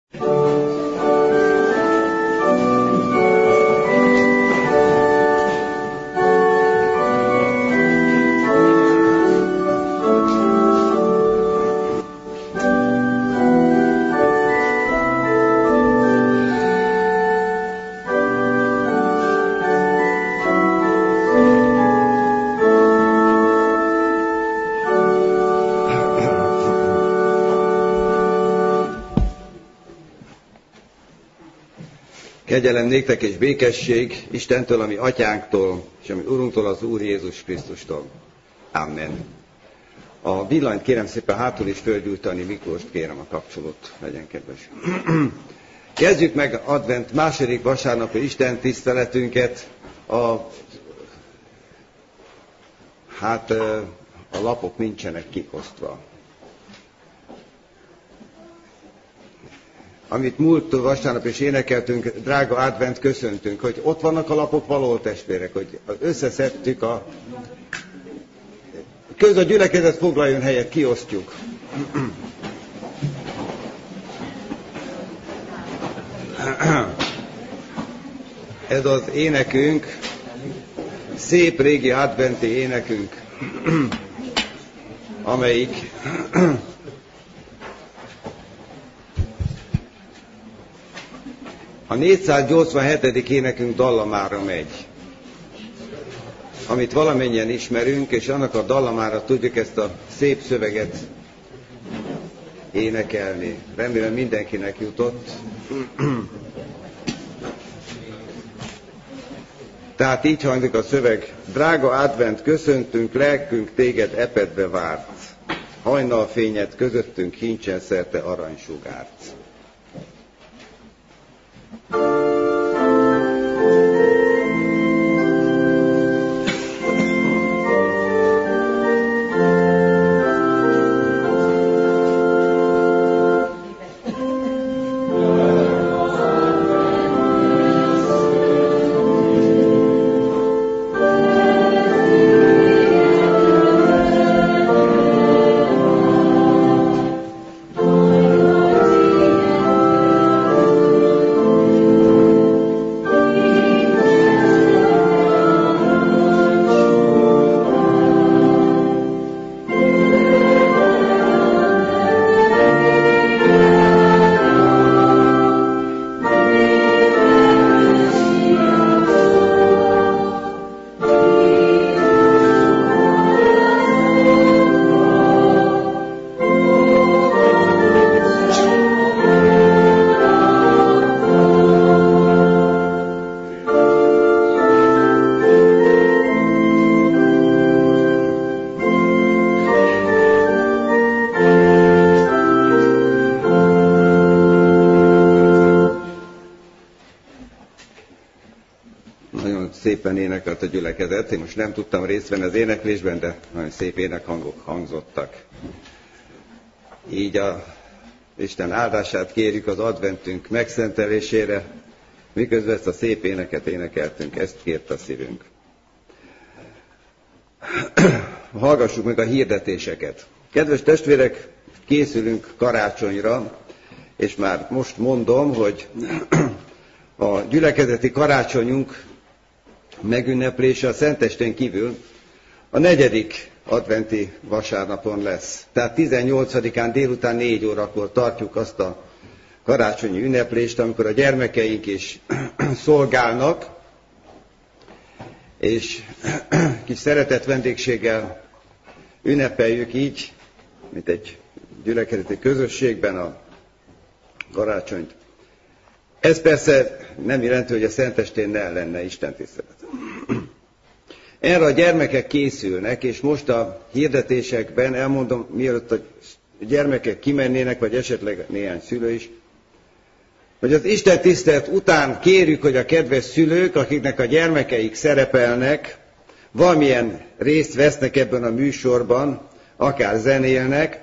Kegyelem néktek és békesség Istentől, ami atyánktól, és ami Urunktól, az Úr Jézus Krisztustól. Amen. A villanyt kérem szépen hátul is fölgyújtani, Miklóst kérem a kapcsolót, legyen kedves. Kezdjük meg advent második vasárnapi Isten tiszteletünket. A lapok nincsenek kiosztva. Amit múlt vasárnap is énekeltünk, drága advent, köszöntünk, hogy ott vannak a lapok valahol, testvérek, hogy összeszedtük a gyülekezet foglaljon helyet, kiosztjuk. Ez az énekünk, szép régi adventi énekünk, amelyik a 487. énekünk dallamára megy, amit valamennyien ismerünk, és annak a dallamára tudjuk ezt a szép szöveget énekelni. Remélem mindenkinek jutott. Tehát így hangzik a szöveg: drága advent, köszöntünk, lelkünk téged epedbe várt. Hajnalfényed közöttünk kincsen szerte aranysugárt. Szépen énekelt a gyülekezet. Én most nem tudtam részt venni az éneklésben, de nagyon szép énekhangok hangzottak. Így a Isten áldását kérjük az adventünk megszentelésére, miközben ezt a szép éneket énekeltünk, ezt kért a szívünk. Hallgassuk meg a hirdetéseket. Kedves testvérek, készülünk karácsonyra, és már most mondom, hogy a gyülekezeti karácsonyunk megünneplése a Szentestén kívül a 4. adventi vasárnapon lesz. Tehát 18-án délután 4 órakor tartjuk azt a karácsonyi ünneplést, amikor a gyermekeink is szolgálnak, és kis szeretett vendégséggel ünnepeljük így, mint egy gyülekezeti közösségben a karácsonyt. Ez persze nem jelenti, hogy a Szentestén ne lenne istentisztelet. Erre a gyermekek készülnek, és most a hirdetésekben elmondom, mielőtt a gyermekek kimennének, vagy esetleg néhány szülő is, hogy az istentisztelet után kérjük, hogy a kedves szülők, akiknek a gyermekeik szerepelnek, valamilyen részt vesznek ebben a műsorban, akár zenélnek,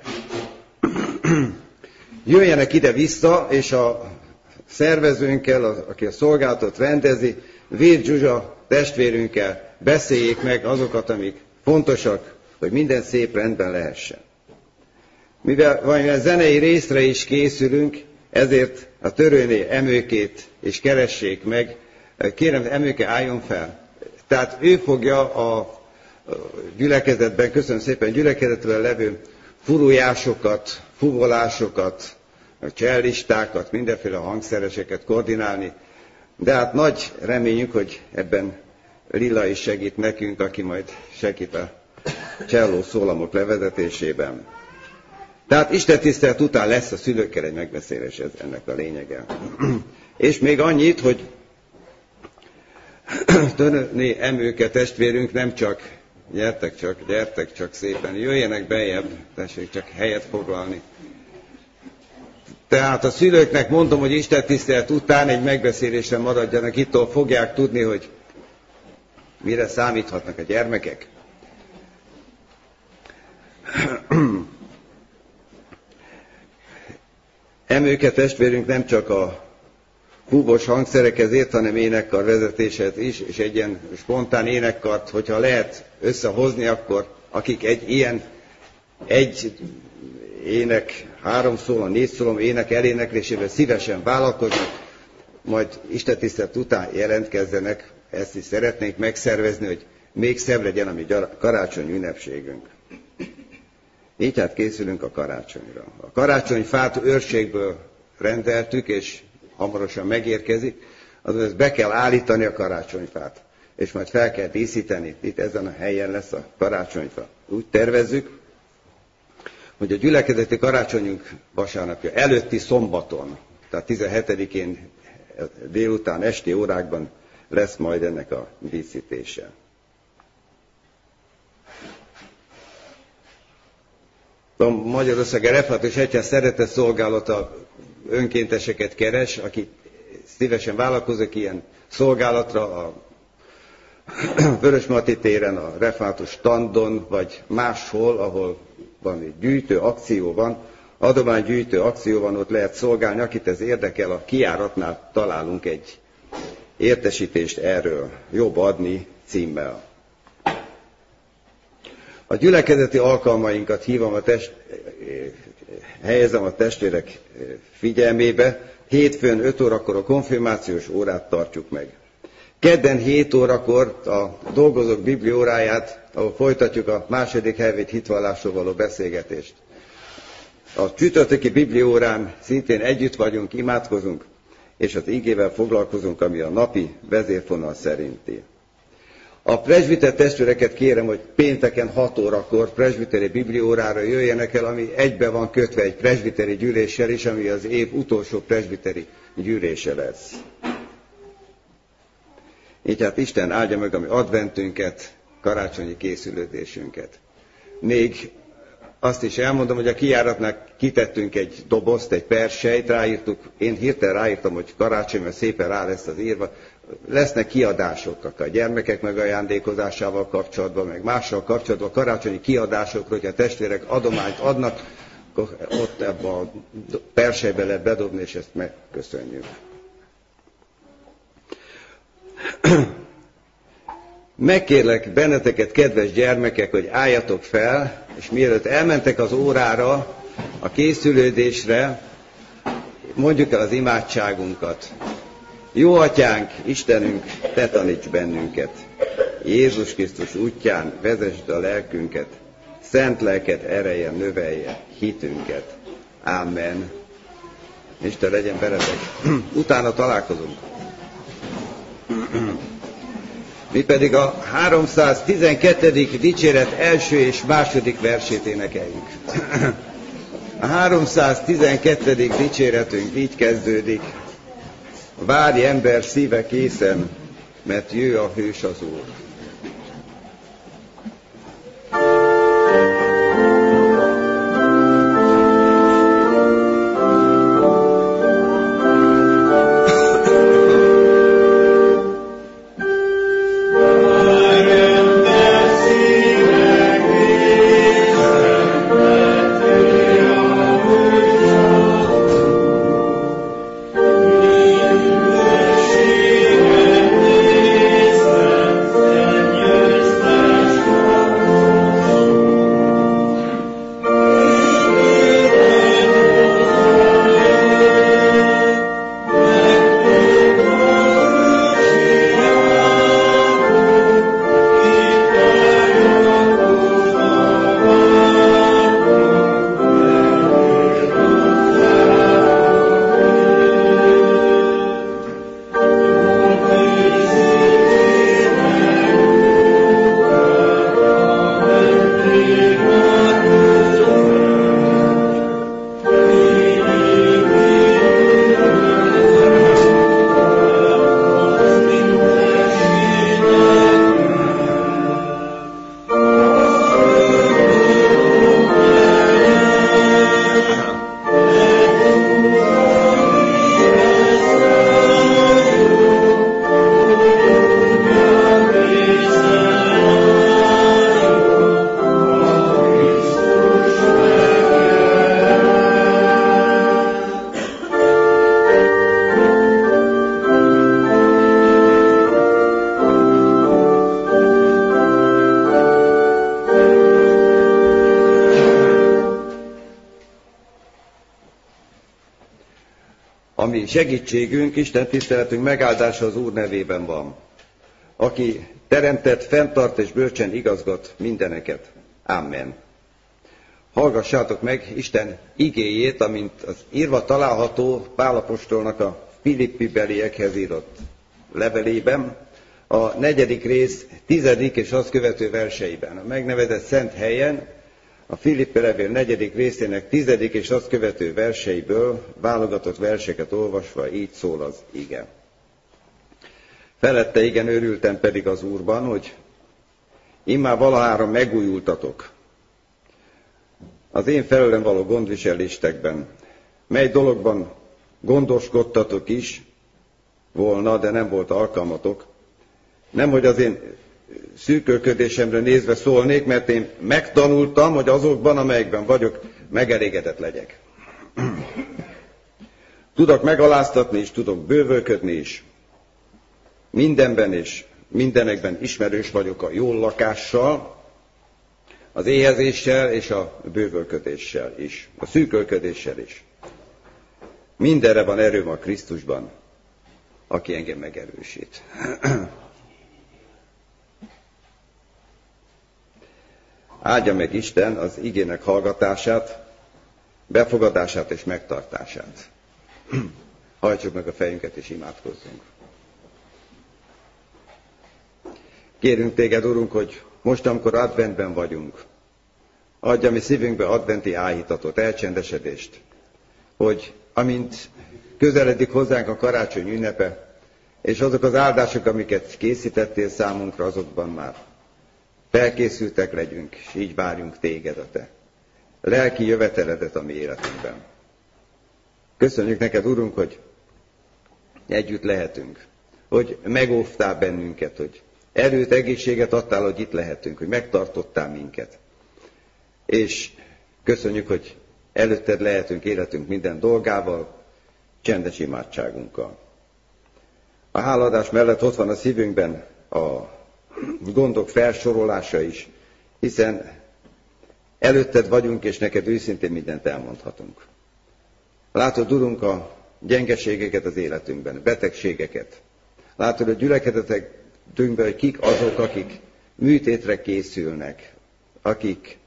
jöjjenek ide-vissza, és a szervezőnkkel, aki a szolgálatot rendezi, Vér Zsuzsa testvérünkkel beszéljék meg azokat, amik fontosak, hogy minden szép rendben lehessen. Mivel valamilyen zenei részre is készülünk, Ezért a törőné Emőkét és keressék meg. Kérem, Emőke álljon fel. Tehát ő fogja a gyülekezetben, köszönöm szépen, gyülekezetben levő furujásokat, fuvolásokat, csellistákat, mindenféle hangszereseket koordinálni. De hát nagy reményünk, hogy ebben Lilla is segít nekünk, aki majd segít a cselló szólamok levezetésében. Tehát istentisztelet után lesz a szülőkkel egy megbeszélés, ez ennek a lényege. És még annyit, hogy Törőné Emőke testvérünk nem csak, gyertek csak szépen, jöjjenek beljebb, tessék csak helyet foglalni. Tehát a szülőknek mondom, hogy istentisztelet után egy megbeszélésre maradjanak, ittól fogják tudni, hogy mire számíthatnak a gyermekek. Emőke testvérünk nem csak a húgos hangszerekhez ért, hanem énekkar vezetéshez is, és egy ilyen spontán énekkart, hogyha lehet összehozni, akkor akik egy ének, 3 szólom, 4 szólom ének eléneklésében szívesen vállalkoznak, majd istentisztelet után jelentkezzenek, ezt is szeretnénk megszervezni, hogy még szebb legyen a mi karácsony ünnepségünk. Így hát készülünk a karácsonyra. A karácsonyfát őrségből rendeltük, és hamarosan megérkezik, azon ezt be kell állítani a karácsonyfát, és majd fel kell díszíteni. Itt ezen a helyen lesz a karácsonyfa. Úgy tervezzük, hogy a gyülekezeti karácsonyunk vasárnapja előtti szombaton, tehát 17-én délután esti órákban lesz majd ennek a díszítése. A Magyarországi Református Egyház Szeretett Szolgálata önkénteseket keres, aki szívesen vállalkozik ilyen szolgálatra a Vörösmarty téren, a Református standon, vagy máshol, ahol valami gyűjtő akció van, adománygyűjtő akció van, ott lehet szolgálni. Akit ez érdekel, a kijáratnál találunk egy értesítést erről. Jobb adni címmel. A gyülekezeti alkalmainkat helyezem a testvérek figyelmébe. Hétfőn 5 órakor a konfirmációs órát tartjuk meg. Kedden 7 órakor a dolgozók biblióráját, ahol folytatjuk a második helvét hitvallásról való beszélgetést. A csütörtöki bibliórán szintén együtt vagyunk, imádkozunk, és az igével foglalkozunk, ami a napi vezérfonal szerinti. A presbiter testvéreket kérem, hogy pénteken 6 órakor presbiteri bibliórára jöjjenek el, ami egybe van kötve egy presbiteri gyűléssel is, ami az év utolsó presbiteri gyűlése lesz. Így hát Isten áldja meg a mi adventünket, karácsonyi készülődésünket. Még azt is elmondom, hogy a kijáratnál kitettünk egy dobozt, egy persejt, ráírtuk, én hirtelen ráírtam, hogy karácsony, mert szépen rá lesz az írva. Lesznek kiadások a gyermekek megajándékozásával kapcsolatban, meg mással kapcsolatban, karácsonyi kiadásokra, hogyha a testvérek adományt adnak, akkor ott ebbe a persejbe lehet bedobni, és ezt megköszönjük. Megkérlek benneteket, kedves gyermekek, hogy álljatok fel, és mielőtt elmentek az órára, a készülődésre, mondjuk el az imádságunkat. Jó atyánk, Istenünk, te taníts bennünket. Jézus Krisztus útján vezesd a lelkünket, szent lelked ereje növelje hitünket. Amen. Isten legyen veletek. Utána találkozunk. Mi pedig a 312. dicséret első és második versét énekeljük. A 312. dicséretünk így kezdődik. Várj ember szíve készen, mert jő a hős az Úr. Yeah. ami segítségünk, Isten tiszteletünk megáldása az Úr nevében van, aki teremtett, fenntart és bölcsen igazgat mindeneket. Amen. Hallgassátok meg Isten igéjét, amint az írva található Pál apostolnak a Filippi beliekhez írott levelében, a 4. rész 10. és azt követő verseiben. A megnevezett szent helyen a Filippi levél 4. részének 10. és azt követő verseiből válogatott verseket olvasva így szól az ige. Felette igen örültem pedig az Úrban, hogy immár valahára megújultatok az én felőlem való gondviseléstekben, mely dologban gondoskodtatok is volna, de nem volt alkalmatok. Nem, hogy az én szűkölködésemre nézve szólnék, mert én megtanultam, hogy azokban, amelyekben vagyok, megelégedett legyek. Tudok megaláztatni is, tudok bővölködni is. Mindenben és mindenekben ismerős vagyok a jól lakással, az éhezéssel és a bővölködéssel is, a szűkölködéssel is. Mindenre van erőm a Krisztusban, aki engem megerősít. Áldja meg Isten az igének hallgatását, befogadását és megtartását. Hajtsuk meg a fejünket és imádkozzunk. Kérünk téged, Urunk, hogy most, amikor adventben vagyunk, adj a mi szívünkbe adventi áhítatot, elcsendesedést, hogy amint közeledik hozzánk a karácsony ünnepe, és azok az áldások, amiket készítettél számunkra, azokban már felkészültek legyünk, és így várjunk téged a te lelki jöveteledet a mi életünkben. Köszönjük neked, Urunk, hogy együtt lehetünk, hogy megóvtál bennünket, hogy erőt, egészséget adtál, hogy itt lehetünk, hogy megtartottál minket. És köszönjük, hogy előtted lehetünk életünk minden dolgával, csendes imádságunkkal. A hálaadás mellett ott van a szívünkben a gondok felsorolása is, hiszen előtted vagyunk, és neked őszintén mindent elmondhatunk. Látod, Urunk, a gyengeségeket az életünkben, a betegségeket. Látod a gyülekezetünkben, hogy kik azok, akik műtétre készülnek, akik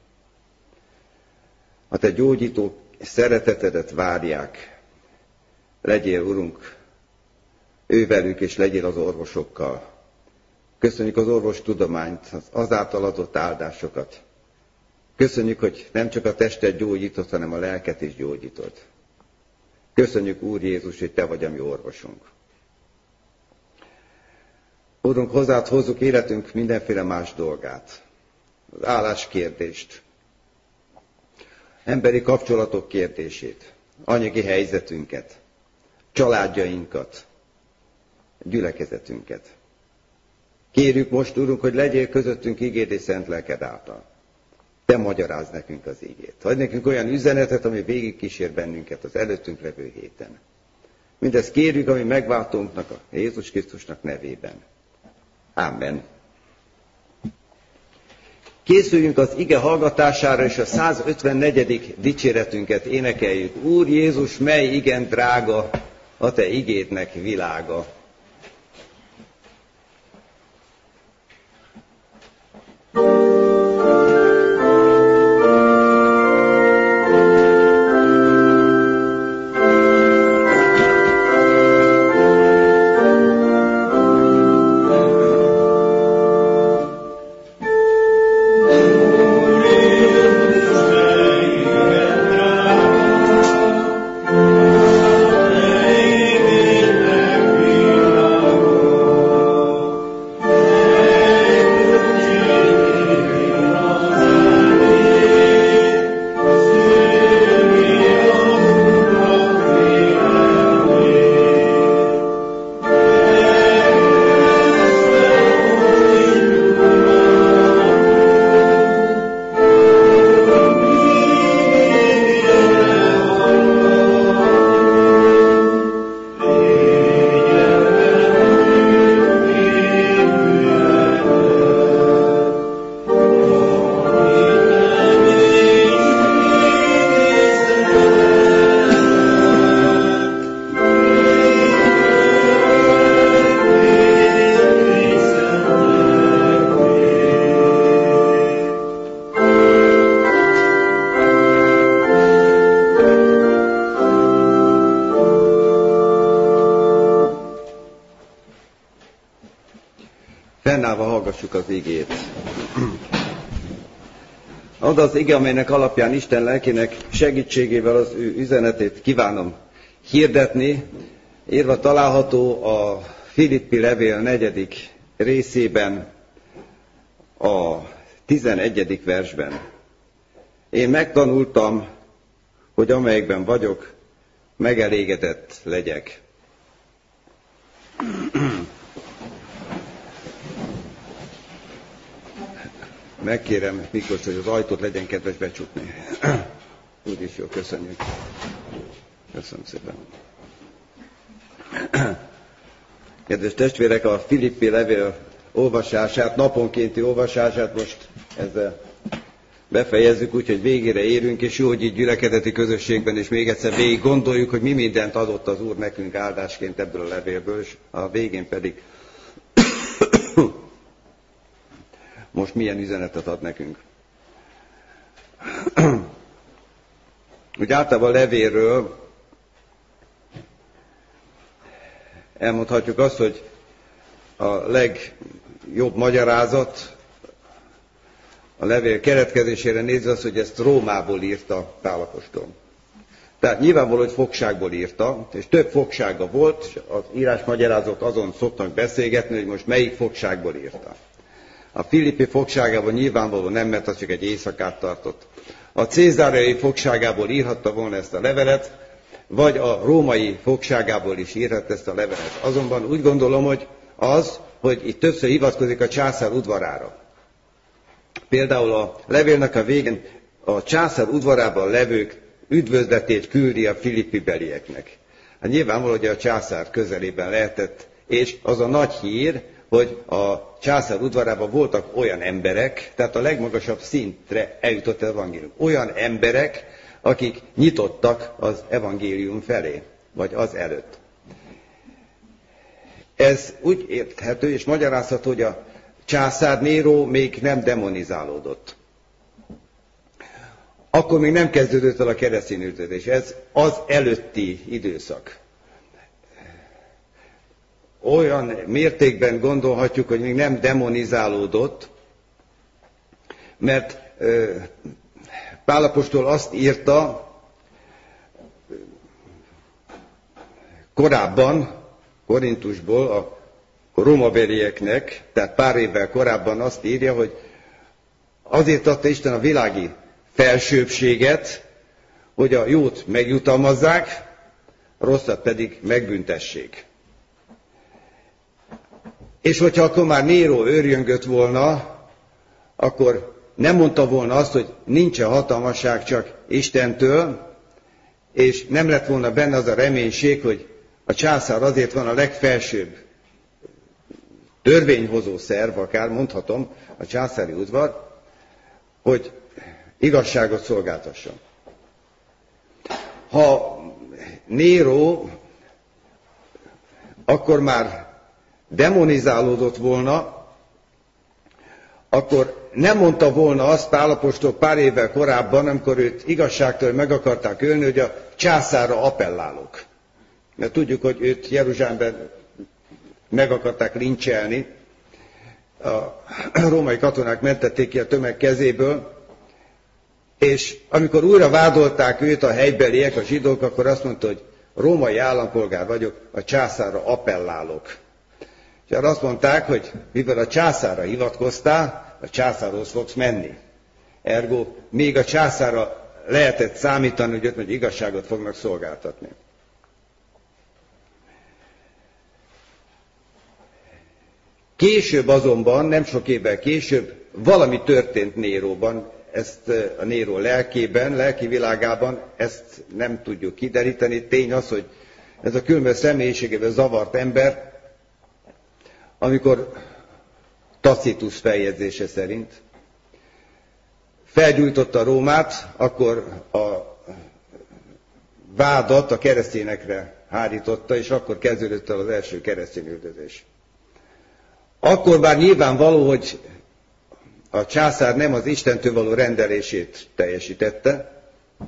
a te gyógyító szeretetedet várják. Legyél, Urunk, ővelük, és legyél az orvosokkal. Köszönjük az orvostudományt, az azáltal adott áldásokat. Köszönjük, hogy nem csak a testet gyógyítod, hanem a lelket is gyógyítod. Köszönjük, Úr Jézus, hogy te vagy a mi orvosunk. Úrunk, hozzád hozzuk életünk mindenféle más dolgát. Az álláskérdést, emberi kapcsolatok kérdését, anyagi helyzetünket, családjainkat, gyülekezetünket. Kérjük most, Urunk, hogy legyél közöttünk igéd és szent lelked által. Te magyarázd nekünk az igét. Adj nekünk olyan üzenetet, ami végigkísér bennünket az előttünk levő héten. Mindezt kérjük, ami megváltónknak, a Jézus Krisztusnak nevében. Amen. Készüljünk az ige hallgatására, és a 154. dicséretünket énekeljük. Úr Jézus, mely igen drága, a te igédnek világa. Amen. Fennállva hallgassuk az igét. Az az ige, amelynek alapján Isten lelkének segítségével az ő üzenetét kívánom hirdetni, írva található a Filippi levél 4. részében, a 11. versben. Én megtanultam, hogy amelyekben vagyok, megelégedett legyek. Megkérem Miklós, hogy az ajtót legyen kedves becsukni. Úgyis jó, köszönjük. Köszönöm szépen. Kedves testvérek, a Filippi levél olvasását, naponkénti olvasását most ezzel befejezzük, úgyhogy végére érünk, és jó, hogy így gyülekezeti közösségben is még egyszer végig gondoljuk, hogy mi mindent adott az Úr nekünk áldásként ebből a levélből, és a végén pedig most milyen üzenetet ad nekünk. Úgy általában a levélről elmondhatjuk azt, hogy a legjobb magyarázat a levél keretkezésére nézve az, hogy ezt Rómából írta Pál apostol. Tehát nyilvánvaló, hogy fogságból írta, és több fogsága volt, és az írásmagyarázók azon szoktak beszélgetni, hogy most melyik fogságból írta. A Filippi fogságában nyilvánvaló nem, mert az csak egy éjszakát tartott. A cézáreai fogságából írhatta volna ezt a levelet, vagy a római fogságából is írhatta ezt a levelet. Azonban úgy gondolom, hogy itt többször hivatkozik a császár udvarára. Például a levélnek a végén a császár udvarában levők üdvözletét küldi a filippi belieknek. Hát nyilvánvaló, hogy a császár közelében lehetett, és az a nagy hír, hogy a császár udvarában voltak olyan emberek, tehát a legmagasabb szintre eljutott az evangélium. Olyan emberek, akik nyitottak az evangélium felé, vagy az előtt. Ez úgy érthető és magyarázható, hogy a császár Néró még nem demonizálódott. Akkor még nem kezdődött el a keresztény üldözés. Ez az előtti időszak. Olyan mértékben gondolhatjuk, hogy még nem demonizálódott, mert Pál apostol azt írta korábban, Korintusból a rómabelieknek, tehát pár évvel korábban azt írja, hogy azért adta Isten a világi felsőbbséget, hogy a jót megjutalmazzák, a rosszat pedig megbüntessék. És hogyha akkor már Néró őrjöngött volna, akkor nem mondta volna azt, hogy nincsen hatalmasság csak Istentől, és nem lett volna benne az a reménység, hogy a császár azért van a legfelsőbb törvényhozó szerv, akár mondhatom, a császári udvar, hogy igazságot szolgáltasson. Ha Néró akkor már demonizálódott volna, akkor nem mondta volna azt Pál apostol pár évvel korábban, amikor őt igazságtól meg akarták ölni, hogy a császárra appellálok. Mert tudjuk, hogy őt Jeruzsálemben meg akarták lincselni, a római katonák mentették ki a tömeg kezéből, és amikor újra vádolták őt a helybeliek, a zsidók, akkor azt mondta, hogy római állampolgár vagyok, a császárra appellálok. És arra azt mondták, hogy mivel a császárra hivatkoztál, a császárhoz fogsz menni. Ergo, még a császárra lehetett számítani, hogy ott igazságot fognak szolgáltatni. Később azonban, nem sok évvel később, valami történt Néróban, ezt a Néró lelkében, lelki világában, ezt nem tudjuk kideríteni. Tény az, hogy ez a különböző személyiségében zavart ember, amikor Tacitus feljegyzése szerint felgyújtotta Rómát, akkor a vádat a keresztényekre hárította, és akkor kezdődött el az első keresztényüldözés. Akkor bár nyilvánvaló, hogy a császár nem az Istentől való rendelését teljesítette,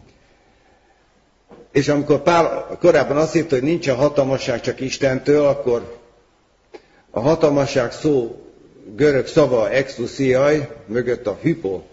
és amikor Pál korábban azt írta, hogy nincsen hatalmasság csak Istentől, akkor a hatalmasság szó görög szava exousiai mögött a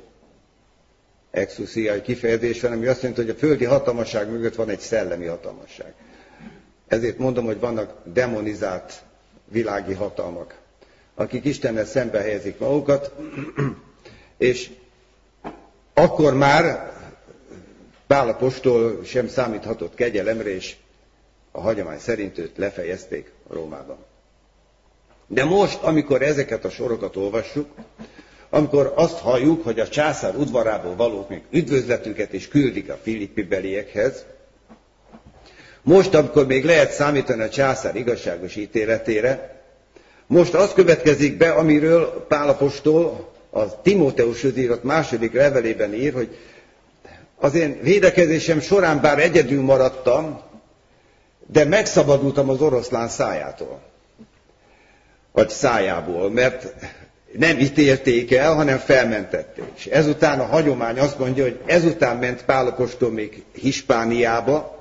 exousiai kifejezés van, ami azt jelenti, hogy a földi hatalmasság mögött van egy szellemi hatalmasság. Ezért mondom, hogy vannak demonizált világi hatalmak, akik Istennel szembe helyezik magukat, és akkor már Pál apostol sem számíthatott kegyelemre, és a hagyomány szerint őt lefejezték Rómában. De most, amikor ezeket a sorokat olvassuk, amikor azt halljuk, hogy a császár udvarából valók még üdvözletüket is küldik a filippi beliekhez, most, amikor még lehet számítani a császár igazságos ítéletére, most az következik be, amiről Pál apostol a Timóteushoz írott második levelében ír, hogy az én védekezésem során bár egyedül maradtam, de megszabadultam az oroszlán szájától. Vagy szájából, mert nem ítélték el, hanem felmentették. És ezután a hagyomány azt mondja, hogy ezután ment Pál apostol még Hispániába,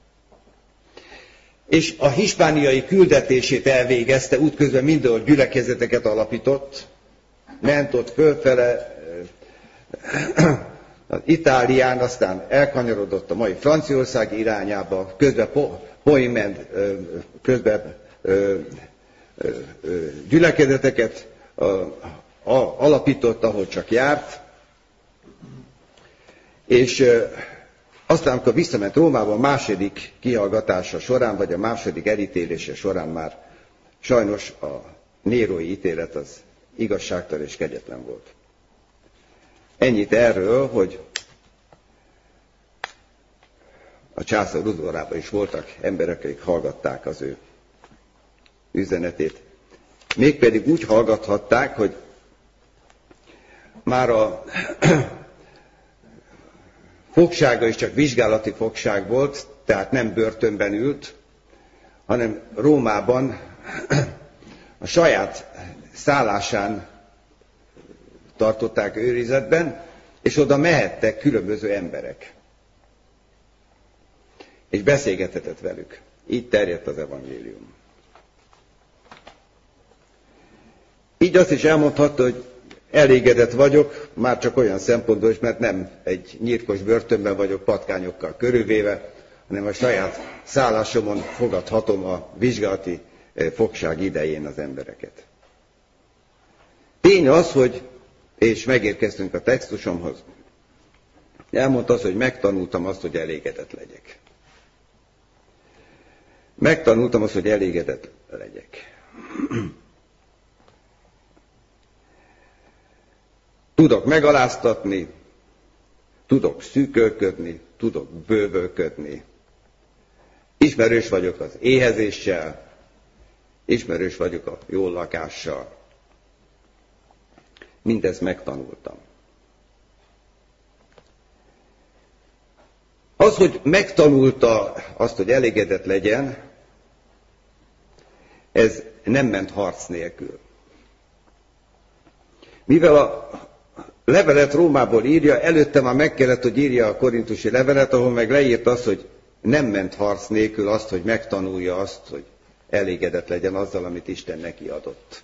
és a hispániai küldetését elvégezte, útközben mindenhol gyülekezeteket alapított, ment ott fölfele Itálián, aztán elkanyarodott a mai Franciaország irányába, közben gyülekezeteket alapított, ahol csak járt, és aztán, amikor visszament Rómába a második kihallgatása során, vagy a második elítélése során már sajnos a nérói ítélet az igazságtalan és kegyetlen volt. Ennyit erről, hogy a császár udvarában is voltak emberek, akik hallgatták az ő üzenetét. Mégpedig úgy hallgathatták, hogy már a fogsága is csak vizsgálati fogság volt, tehát nem börtönben ült, hanem Rómában a saját szállásán tartották őrizetben, és oda mehettek különböző emberek. És beszélgethetett velük. Így terjedt az evangélium. Így azt is elmondhatta, hogy elégedett vagyok, már csak olyan szempontból is, mert nem egy nyírkos börtönben vagyok patkányokkal körülvéve, hanem a saját szállásomon fogadhatom a vizsgálati fogság idején az embereket. Tény az, hogy, és megérkeztünk a textusomhoz, elmondta azt, hogy megtanultam azt, hogy elégedett legyek. Megtanultam azt, hogy elégedett legyek. Tudok megaláztatni, tudok szűkölködni, tudok bővölködni. Ismerős vagyok az éhezéssel, ismerős vagyok a jó lakással. Mindezt megtanultam. Az, hogy megtanulta azt, hogy elégedett legyen, ez nem ment harc nélkül. Mivel a levelet Rómából írja, előtte már meg kellett, hogy írja a korintusi levelet, ahol meg leírt azt, hogy nem ment harc nélkül azt, hogy megtanulja azt, hogy elégedett legyen azzal, amit Isten neki adott.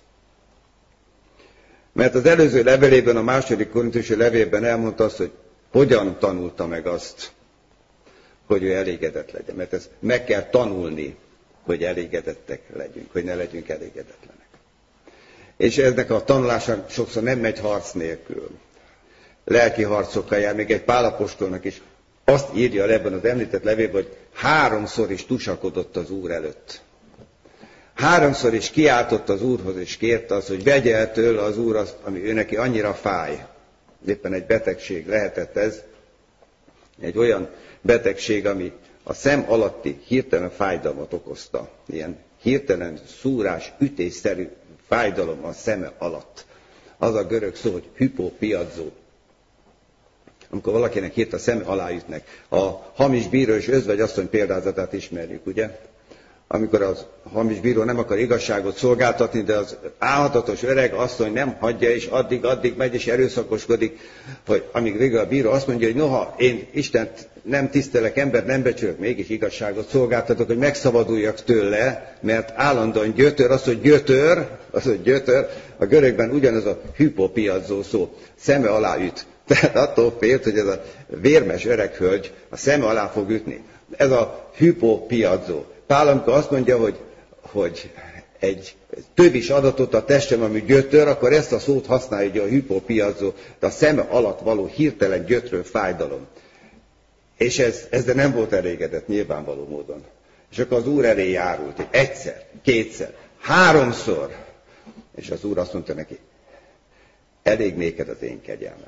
Mert az előző levelében, a második korintusi levélben elmondta azt, hogy hogyan tanulta meg azt, hogy ő elégedett legyen. Mert ezt meg kell tanulni, hogy elégedettek legyünk, hogy ne legyünk elégedetlenek. És ennek a tanulása sokszor nem megy harc nélkül. Lelki harcokkal jár, még egy Pál apostolnak is azt írja ebben az említett levélben, hogy 3-szor is tusakodott az Úr előtt. 3-szor is kiáltott az Úrhoz, és kérte azt, hogy vegye el tőle az Úr azt, ami ő neki annyira fáj. Éppen egy betegség lehetett ez, egy olyan betegség, ami a szem alatti hirtelen fájdalmat okozta. Ilyen hirtelen szúrás, ütésszerű fájdalom a szeme alatt. Az a görög szó, hogy hypopiazzó. Amikor valakinek hirtelen a szeme alá ütnek. A hamis bíró és özvegy asszony példázatát ismerjük, ugye? amikor az hamis bíró nem akar igazságot szolgáltatni, de az álhatatos öreg asszony nem hagyja, és addig megy és erőszakoskodik, hogy amíg végül a bíró azt mondja, hogy noha én Istent nem tisztelek, embert nem becsülök, mégis igazságot szolgáltatok, hogy megszabaduljak tőle, mert állandóan gyötör, az, hogy gyötör, a görögben ugyanaz a hypopiazzó szó, szeme alá üt. Tehát attól félt, hogy ez a vérmes öreg hölgy a szeme alá fog ütni. Ez a hypopiazzó. Pál, amikor azt mondja, hogy egy tövis adatot a testem, ami gyötör, akkor ezt a szót használja, hogy a hypopiazzó, de a szeme alatt való hirtelen gyötrő fájdalom. És ezzel nem volt elégedett nyilvánvaló módon. És akkor az Úr elé járult, egyszer, kétszer, háromszor. És az Úr azt mondta neki, elég néked az én kegyelmem.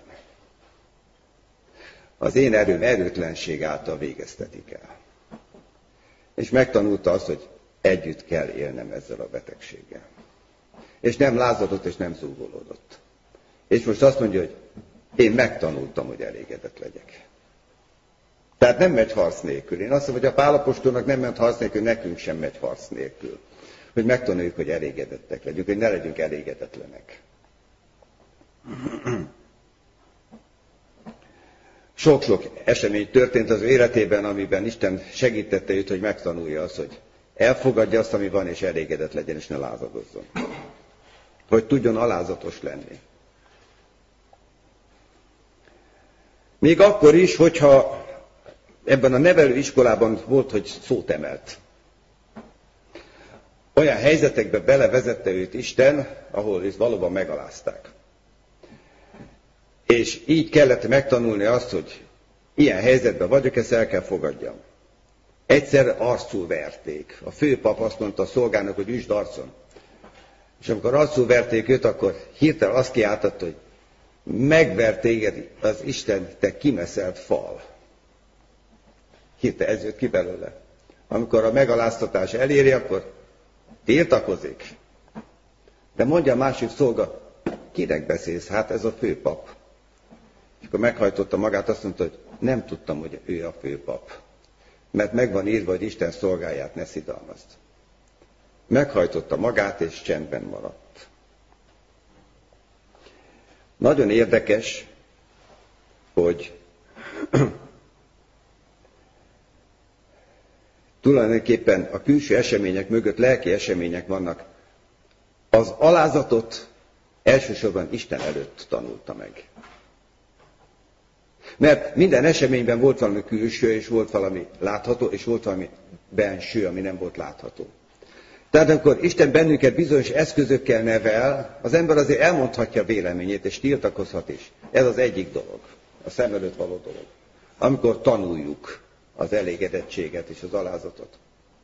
Az én erőm erőtlenség által végeztetik el. És megtanulta azt, hogy együtt kell élnem ezzel a betegséggel. És nem lázadott, és nem zúgolódott. És most azt mondja, hogy én megtanultam, hogy elégedett legyek. Tehát nem megy harc nélkül. Én azt mondom, hogy a Pál apostolnak nem ment harc nélkül, nekünk sem megy harc nélkül. Hogy megtanuljuk, hogy elégedettek legyünk, hogy ne legyünk elégedetlenek. Sok-sok esemény történt az ő életében, amiben Isten segítette őt, hogy megtanulja azt, hogy elfogadja azt, ami van, és elégedett legyen, és ne lázadozzon. Hogy tudjon alázatos lenni. Még akkor is, hogyha ebben a nevelőiskolában volt, hogy szót emelt. Olyan helyzetekbe belevezette őt Isten, ahol őt valóban megalázták. És így kellett megtanulni azt, hogy ilyen helyzetben vagyok, ezt el kell fogadjam. Egyszer arcul verték. A főpap azt mondta a szolgának, hogy üsd arcon. És amikor arcul verték őt, akkor hirtelen azt kiáltott, hogy megvert téged az Isten, te kimeszelt fal. Hirtelen ez jött ki belőle. Amikor a megaláztatás eléri, akkor tiltakozik. De mondja a másik szolga, kinek beszélsz? Hát ez a főpap. És akkor meghajtotta magát, azt mondta, hogy nem tudtam, hogy ő a főpap. Mert meg van írva, hogy Isten szolgáját ne szidalmazd. Meghajtotta magát, és csendben maradt. Nagyon érdekes, hogy tulajdonképpen a külső események mögött lelki események vannak. Az alázatot elsősorban Isten előtt tanulta meg. Mert minden eseményben volt valami külső, és volt valami látható, és volt valami benső, ami nem volt látható. Tehát amikor Isten bennünket bizonyos eszközökkel nevel, az ember azért elmondhatja véleményét, és tiltakozhat is. Ez az egyik dolog, a szem előtt való dolog. Amikor tanuljuk az elégedettséget és az alázatot.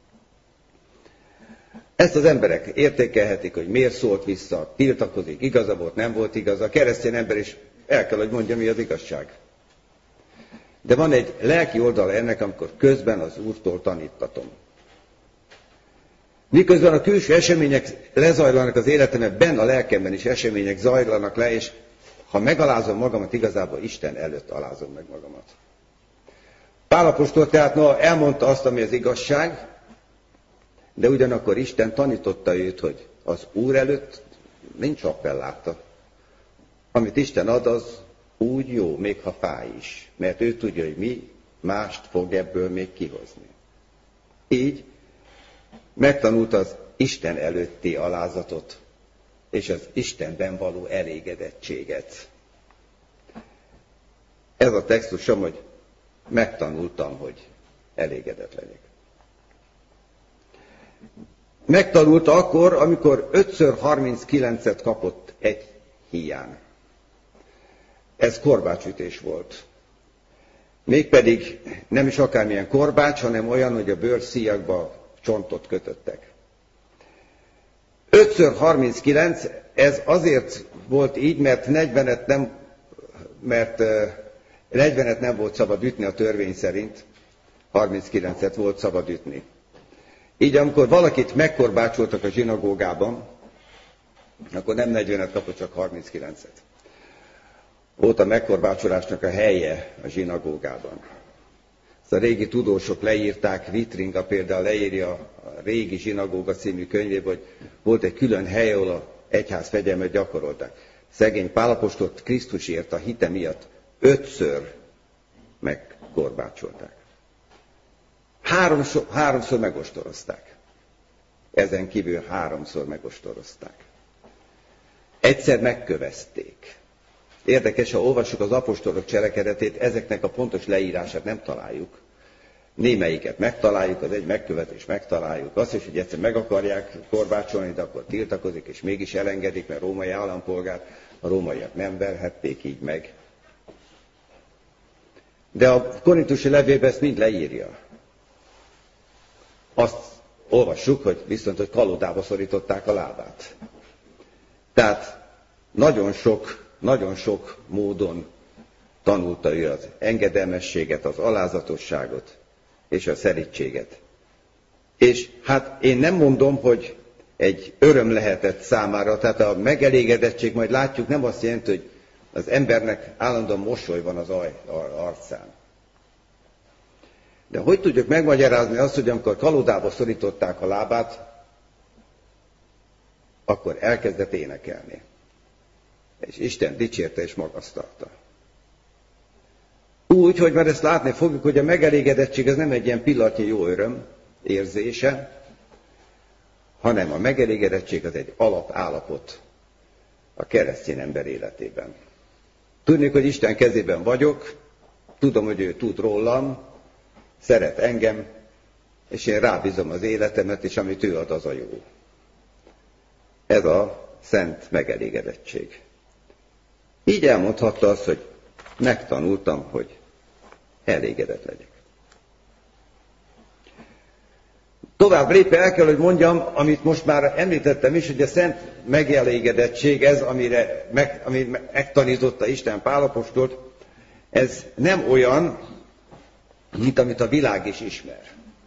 Ezt az emberek értékelhetik, hogy miért szólt vissza, tiltakozik, igaza volt, nem volt igaza. A keresztény ember is el kell, hogy mondja, mi az igazság. De van egy lelki oldala ennek, amikor közben az Úrtól tanítatom. Miközben a külső események lezajlanak az életemben, benne a lelkemben is események zajlanak le, és ha megalázom magamat, igazából Isten előtt alázom meg magamat. Pál apostol tehát elmondta azt, ami az igazság, de ugyanakkor Isten tanította őt, hogy az Úr előtt nincs appelláta. Amit Isten ad, az úgy jó, még ha fáj is, mert ő tudja, hogy mi mást fog ebből még kihozni. Így megtanult az Isten előtti alázatot, és az Istenben való elégedettséget. Ez a textusom, hogy megtanultam, hogy elégedett legyek. Megtanulta akkor, amikor 5x39-et kapott egy híján. Ez korbácsütés volt. Mégpedig nem is akármilyen korbács, hanem olyan, hogy a bőrszíjakba csontot kötöttek. 5x39, ez azért volt így, mert 40-et nem volt szabad ütni a törvény szerint, 39-et volt szabad ütni. Így amikor valakit megkorbácsoltak a zsinagógában, akkor nem 40-et kapott, csak 39-et. Volt a megkorbácsolásnak a helye a zsinagógában. Ezt a régi tudósok leírták, Vitringa például leírja a régi zsinagóga című könyvében, hogy volt egy külön hely, ahol a egyház fegyelmet gyakorolták. Szegény Pál apostolt Krisztusért a hite miatt 5-ször megkorbácsolták. 3-szor megostorozták. Ezen kívül 3-szor megostorozták. Egyszer megkövezték. Érdekes, ha olvassuk az apostolok cselekedetét, ezeknek a pontos leírását nem találjuk. Némelyiket megtaláljuk, az egy megkövetés megtaláljuk. Azt is, hogy egyszer meg akarják korbácsolni, de akkor tiltakozik, és mégis elengedik, mert római állampolgár, a rómaiak nem verhették így meg. De a korintusi levélben ezt mind leírja. Azt olvassuk, hogy viszont, hogy kalodába szorították a lábát. Tehát nagyon sok módon tanulta ő az engedelmességet, az alázatosságot és a szerítséget. És hát én nem mondom, hogy egy öröm lehetett számára, tehát a megelégedettség, majd látjuk, nem azt jelenti, hogy az embernek állandóan mosoly van az arcán. De hogy tudjuk megmagyarázni azt, hogy amikor kalodába szorították a lábát, akkor elkezdett énekelni. És Isten dicsérte és magasztalta. Úgy, hogy már ezt látni fogjuk, hogy a megelégedettség ez nem egy ilyen pillanatnyi jó öröm érzése, hanem a megelégedettség az egy alapállapot a keresztény ember életében. Tudnék, hogy Isten kezében vagyok, tudom, hogy ő tud rólam, szeret engem, és én rábízom az életemet, és amit ő ad, az a jó. Ez a szent megelégedettség. Így elmondhatta azt, hogy megtanultam, hogy elégedett legyek. Tovább lépve el kell, hogy mondjam, amit most már említettem is, hogy a szent megelégedettség, ez, ami megtanította Isten Pál apostolt, ez nem olyan, mint amit a világ is ismer.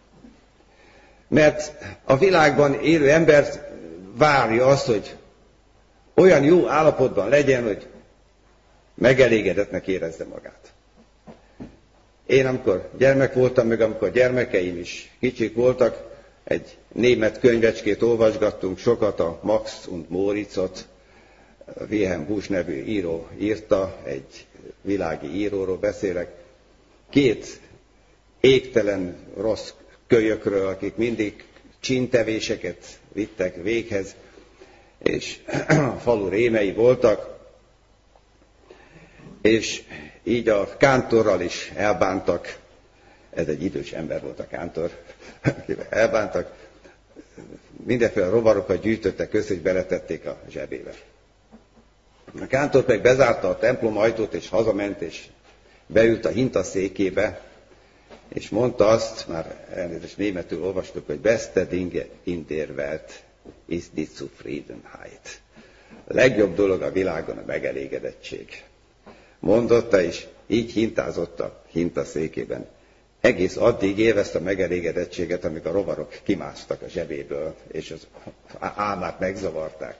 Mert a világban élő ember várja azt, hogy olyan jó állapotban legyen, hogy megelégedetnek érezze magát. Én amikor gyermek voltam, meg amikor gyermekeim is kicsik voltak, egy német könyvecskét olvasgattunk sokat, a Max und Moritzot, Wilhelm Busch nevű író írta, egy világi íróról beszélek. 2 égtelen rossz kölyökről, akik mindig csíntevéseket vittek véghez, és a falu rémei voltak, és így a kántorral is elbántak. Ez egy idős ember volt a kántor, akivel elbántak. Mindenféle rovarokat gyűjtöttek össze, és beletették a zsebébe. A kántor meg bezárta a templom ajtót, és hazament, és beült a hintaszékébe, és mondta azt, már elnézést németül olvastuk, hogy beste Dinge in der Welt ist die Zufriedenheit. A legjobb dolog a világon a megelégedettség. Mondotta, és így hintázott a hintaszékében. Egész addig élvezte a megelégedettséget, amíg a rovarok kimásztak a zsebéből, és az álmát megzavarták.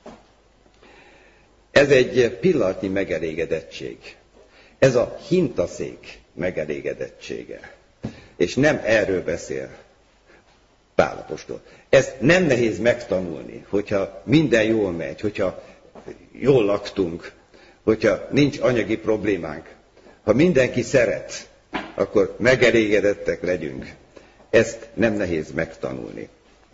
Ez egy pillanatnyi megelégedettség. Ez a hintaszék megelégedettsége. És nem erről beszél Pál apostol. Ezt nem nehéz megtanulni, hogyha minden jól megy, hogyha jól laktunk, hogyha nincs anyagi problémánk. Ha mindenki szeret, akkor megelégedettek legyünk. Ezt nem nehéz megtanulni.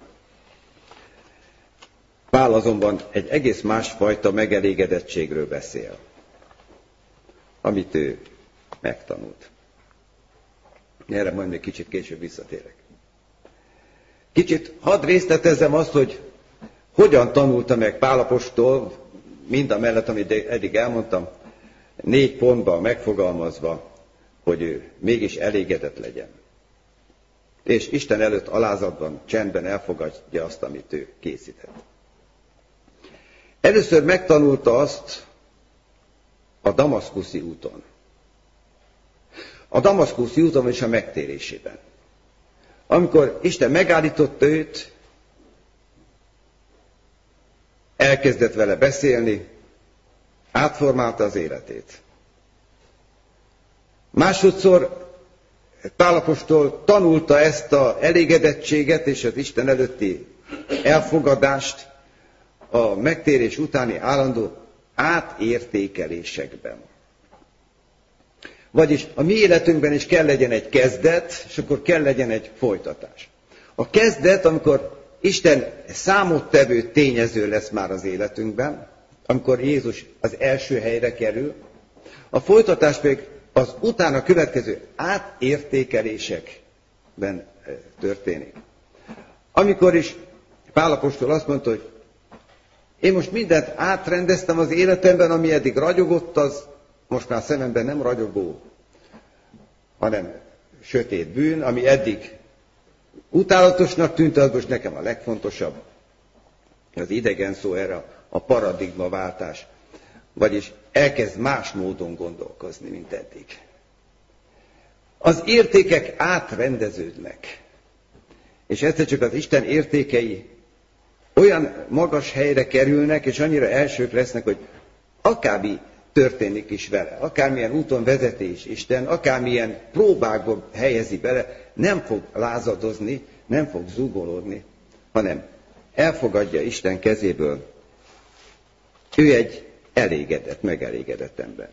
Pál azonban egy egész másfajta megelégedettségről beszél, amit ő megtanult. Erre majd még kicsit később visszatérek. Kicsit hadd részletezzem azt, hogy hogyan tanulta meg Pál apostol, mindamellett, amit eddig elmondtam, 4 pontban megfogalmazva, hogy ő mégis elégedett legyen. És Isten előtt alázatban, csendben elfogadja azt, amit ő készített. Először megtanulta azt a damaszkuszi úton. A damaszkuszi úton és a megtérésében. Amikor Isten megállította őt, elkezdett vele beszélni, átformálta az életét. Másodszor Pál apostol tanulta ezt az elégedettséget és az Isten előtti elfogadást a megtérés utáni állandó átértékelésekben. Vagyis a mi életünkben is kell legyen egy kezdet, és akkor kell legyen egy folytatás. A kezdet, amikor Isten számottevő tényező lesz már az életünkben, amikor Jézus az első helyre kerül, a folytatás pedig az utána következő átértékelésekben történik. Amikor is Pál apostol azt mondta, hogy én most mindent átrendeztem az életemben, ami eddig ragyogott, az most már szememben nem ragyogó, hanem sötét bűn, ami eddig utálatosnak tűnt, az most nekem a legfontosabb. Az idegen szó erre a paradigmaváltás. Vagyis elkezd más módon gondolkozni, mint eddig. Az értékek átrendeződnek. És egyszer csak az Isten értékei olyan magas helyre kerülnek, és annyira elsők lesznek, hogy akármi történik is vele, akármilyen úton vezeti is Isten, akármilyen próbákba helyezi bele, nem fog lázadozni, nem fog zúgolódni, hanem elfogadja Isten kezéből. Ő egy elégedett, megelégedett ember.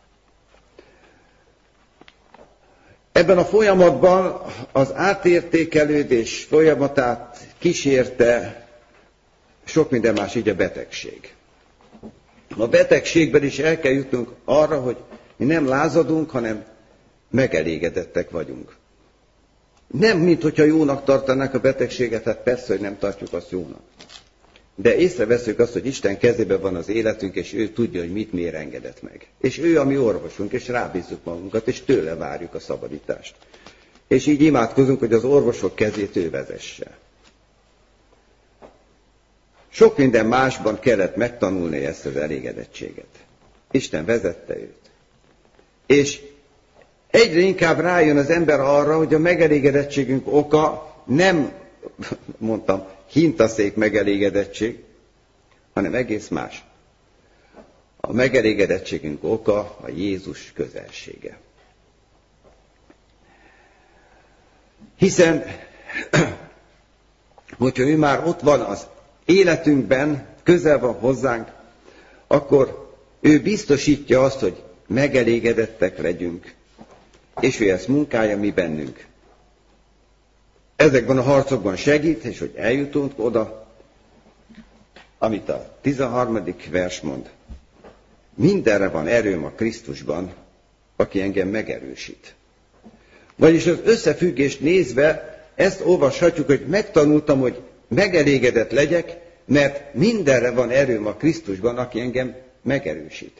Ebben a folyamatban az átértékelődés folyamatát kísérte sok minden más, így a betegség. A betegségben is el kell jutnunk arra, hogy mi nem lázadunk, hanem megelégedettek vagyunk. Nem, mint hogyha jónak tartanák a betegséget, hát persze, hogy nem tartjuk azt jónak. De észreveszünk azt, hogy Isten kezében van az életünk, és ő tudja, hogy mit miért engedett meg. És ő a mi orvosunk, és rábízzuk magunkat, és tőle várjuk a szabadítást. És így imádkozunk, hogy az orvosok kezét ő vezesse. Sok minden másban kellett megtanulni ezt az elégedettséget. Isten vezette őt. És egyre inkább rájön az ember arra, hogy a megelégedettségünk oka nem, mondtam, hintaszék megelégedettség, hanem egész más. A megelégedettségünk oka a Jézus közelsége. Hiszen, hogyha ő már ott van az életünkben, közel van hozzánk, akkor ő biztosítja azt, hogy megelégedettek legyünk, és ő ezt munkálja mi bennünk. Ezekben a harcokban segít, és hogy eljutunk oda, amit a 13. vers mond. Mindenre van erőm a Krisztusban, aki engem megerősít. Vagyis az összefüggést nézve ezt olvashatjuk, hogy megtanultam, hogy megelégedett legyek, mert mindenre van erőm a Krisztusban, aki engem megerősít.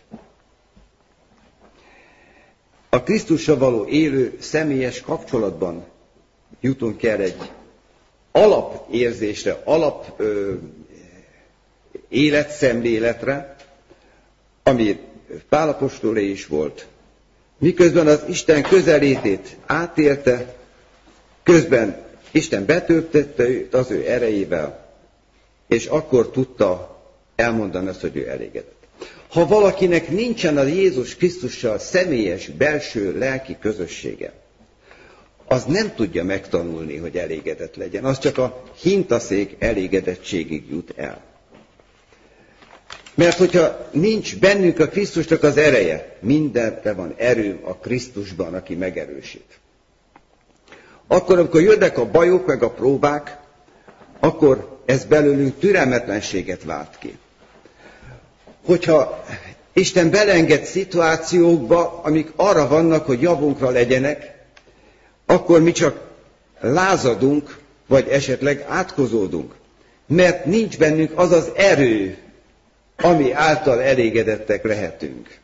A Krisztussal való élő személyes kapcsolatban jutunk el egy alapérzésre, életszemléletre, ami Pál apostolé is volt. Miközben az Isten közelétét átélte, közben Isten betöltette őt az ő erejével, és akkor tudta elmondani azt, hogy ő elégedett. Ha valakinek nincsen a Jézus Krisztussal személyes, belső lelki közössége, az nem tudja megtanulni, hogy elégedett legyen. Az csak a hintaszék elégedettségig jut el. Mert hogyha nincs bennünk a Krisztusnak az ereje, mindenre van erőm a Krisztusban, aki megerősít. Akkor, amikor jönnek a bajok, meg a próbák, akkor ez belőlünk türelmetlenséget vált ki. Hogyha Isten belenged szituációkba, amik arra vannak, hogy javunkra legyenek, akkor mi csak lázadunk, vagy esetleg átkozódunk. Mert nincs bennünk az az erő, ami által elégedettek lehetünk.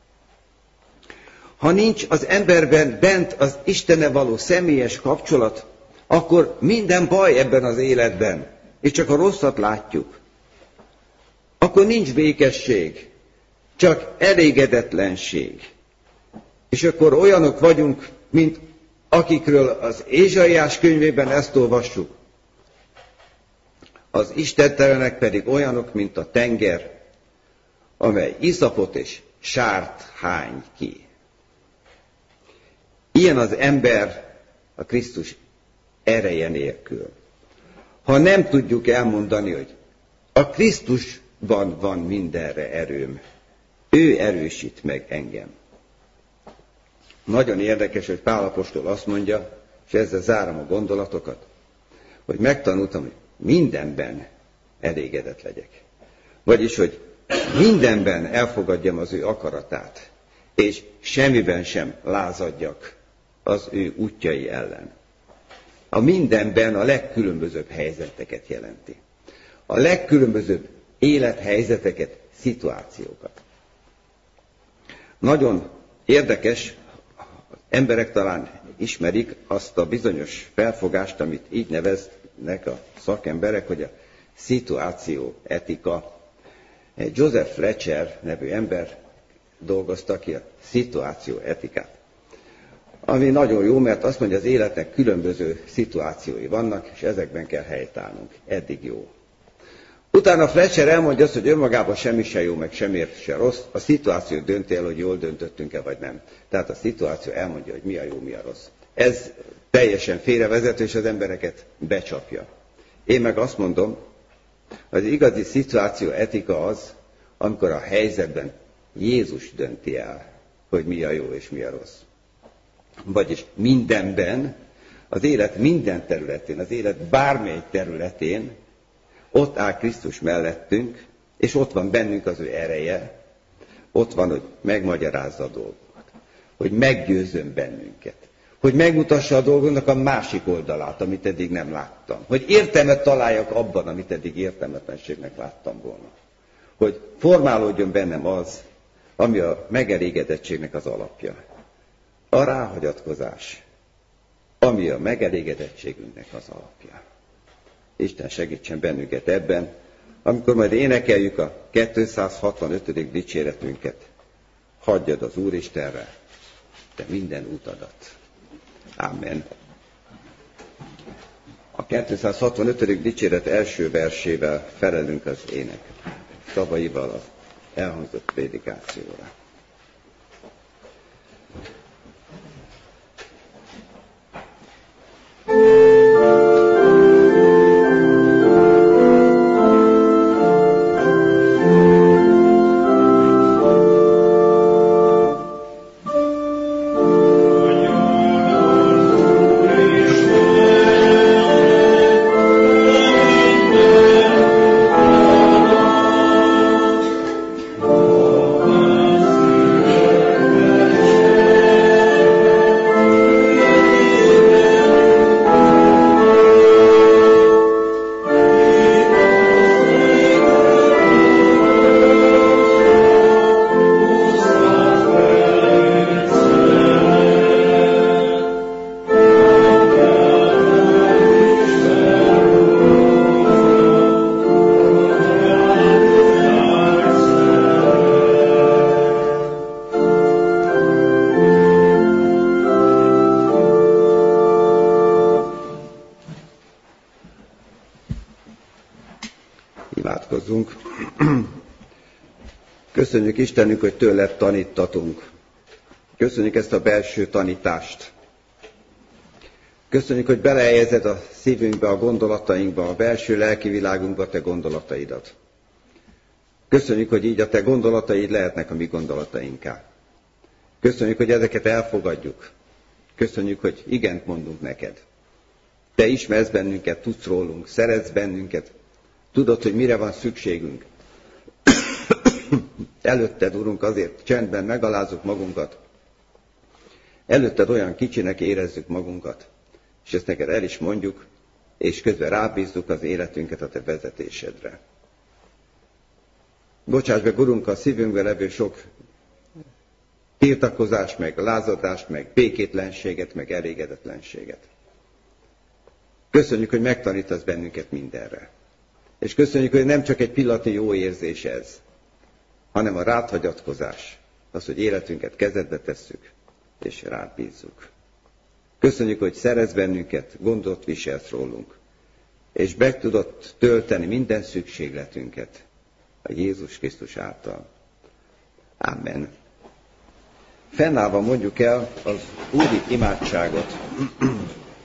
Ha nincs az emberben bent az Istenne való személyes kapcsolat, akkor minden baj ebben az életben, és csak a rosszat látjuk. Akkor nincs békesség, csak elégedetlenség. És akkor olyanok vagyunk, mint akikről az Ézsaiás könyvében ezt olvassuk. Az istentelenek pedig olyanok, mint a tenger, amely iszapot és sárt hány ki. Ilyen az ember, a Krisztus ereje nélkül. Ha nem tudjuk elmondani, hogy a Krisztusban van mindenre erőm, ő erősít meg engem. Nagyon érdekes, hogy Pál apostol azt mondja, és ezzel zárom a gondolatokat, hogy megtanultam, hogy mindenben elégedett legyek. Vagyis, hogy mindenben elfogadjam az ő akaratát, és semmiben sem lázadjak az ő útjai ellen. A mindenben a legkülönbözőbb helyzeteket jelenti. A legkülönbözőbb élethelyzeteket, szituációkat. Nagyon érdekes, emberek talán ismerik azt a bizonyos felfogást, amit így neveznek a szakemberek, hogy a szituációetika. Egy Joseph Fletcher nevű ember dolgozta ki a szituációetikát. Ami nagyon jó, mert azt mondja, az életnek különböző szituációi vannak, és ezekben kell helytállnunk. Eddig jó. Utána Fletcher elmondja azt, hogy önmagában semmi se jó, meg semmiért se rossz. A szituáció dönti el, hogy jól döntöttünk-e, vagy nem. Tehát a szituáció elmondja, hogy mi a jó, mi a rossz. Ez teljesen félrevezető, és az embereket becsapja. Én meg azt mondom, az igazi szituáció etika az, amikor a helyzetben Jézus dönti el, hogy mi a jó és mi a rossz. Vagyis mindenben, az élet minden területén, az élet bármely területén ott áll Krisztus mellettünk, és ott van bennünk az ő ereje, ott van, hogy megmagyarázza a dolgokat, hogy meggyőzzön bennünket, hogy megmutassa a dolgoknak a másik oldalát, amit eddig nem láttam, hogy értelmet találjak abban, amit eddig értelmetlenségnek láttam volna, hogy formálódjon bennem az, ami a megelégedettségnek az alapja. A ráhagyatkozás, ami a megelégedettségünknek az alapja. Isten segítsen bennünket ebben, amikor majd énekeljük a 265. dicséretünket. Hagyjad az Úristenre, te minden utadat. Amen. A 265. dicséret első versével felelünk az ének szavaival az elhangzott prédikációra. Imádkozzunk. Köszönjük Istenünk, hogy tőled tanítatunk. Köszönjük ezt a belső tanítást. Köszönjük, hogy belehelyezed a szívünkbe, a gondolatainkba, a belső lelki világunkba te gondolataidat. Köszönjük, hogy így a te gondolataid lehetnek a mi gondolatainká. Köszönjük, hogy ezeket elfogadjuk. Köszönjük, hogy igent mondunk neked. Te ismersz bennünket, tudsz rólunk, szeretsz bennünket, tudod, hogy mire van szükségünk. Előtted, Urunk, azért csendben megalázzuk magunkat. Előtted olyan kicsinek érezzük magunkat, és ezt neked el is mondjuk, és közben rábízzuk az életünket a te vezetésedre. Bocsáss meg, Urunk, a szívünkben levő sok tiltakozást, meg lázadást, meg békétlenséget, meg elégedetlenséget. Köszönjük, hogy megtanítasz bennünket mindenre. És köszönjük, hogy nem csak egy pillanatnyi jó érzés ez, hanem a rád hagyatkozás, az, hogy életünket kezedbe tesszük, és rád bízzuk. Köszönjük, hogy szeretsz bennünket, gondot viselsz rólunk, és be tudod tölteni minden szükségletünket a Jézus Krisztus által. Amen. Fennállva mondjuk el az úri imádságot.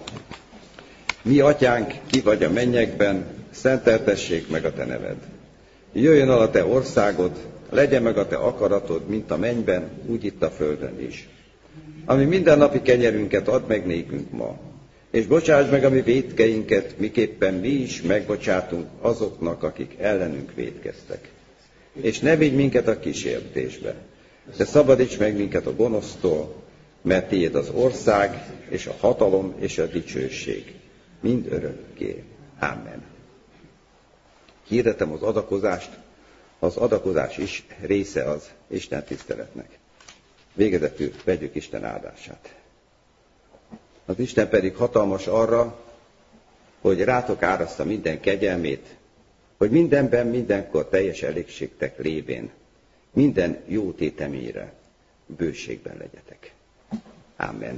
Mi atyánk, ki vagy a mennyekben, szenteltessék meg a te neved. Jöjjön el a te országod, legyen meg a te akaratod, mint a mennyben, úgy itt a földön is. Ami mindennapi kenyerünket add meg nékünk ma, és bocsáss meg a mi vétkeinket, miképpen mi is megbocsátunk azoknak, akik ellenünk vétkeztek. És ne vigy minket a kísértésbe, de szabadíts meg minket a gonosztól, mert tiéd az ország, és a hatalom, és a dicsőség, mind örökké. Amen. Hirdetem az adakozást, az adakozás is része az Isten tiszteletnek. Végezetül vegyük Isten áldását. Az Isten pedig hatalmas arra, hogy rátok áraszta minden kegyelmét, hogy mindenben, mindenkor teljes elégségtek lévén, minden jó tétemére bőségben legyetek. Amen.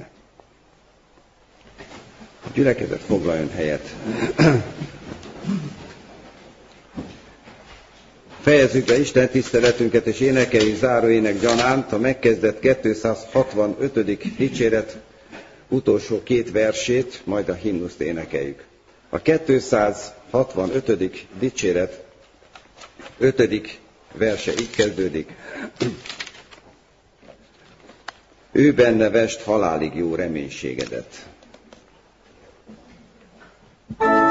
A gyülekezet foglaljon helyet. Fejezzük be Isten tiszteletünket és énekeljük záróének gyanánt a megkezdett 265. dicséret utolsó két versét, majd a himnuszt énekeljük. A 265. dicséret 5. verse így kezdődik. Ő benne vest halálig jó reménységedet.